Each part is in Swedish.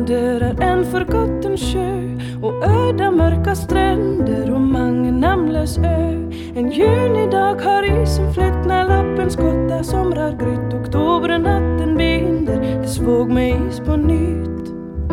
Under är en förgotten sjö och öda mörka stränder och många namnlös ö. En junidag har isen flytt när lappen skottar somrar grytt. Oktobernatten binder, det svåg med is på nytt.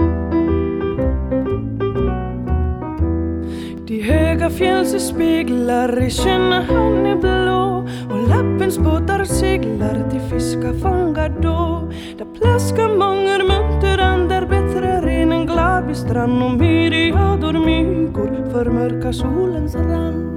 De höga fjälls speglar i känna han är blå. Och lappens båtar seglar till fiska fångar då. Där plaskar många munter andar bättre ren en glad vid strand. Och myriader mygor förmörkar solens rand.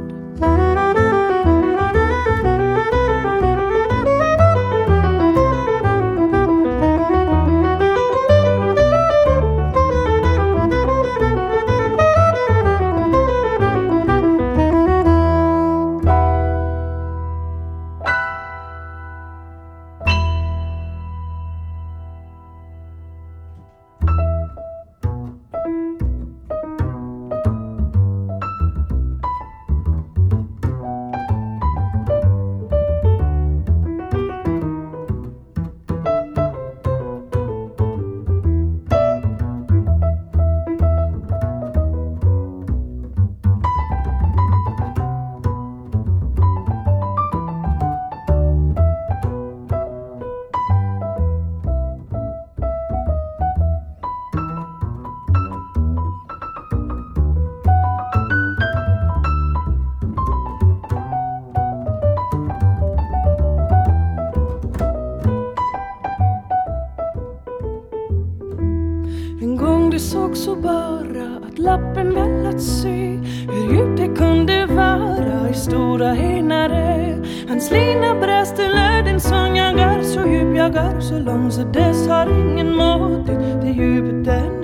En gång det såg så bara att lappen väl att se hur djupt det kunde vara i stora henare. Hans lina bräste löd en sång, jag är så djup, jag är så lång, så dess har ingen mått det djupet den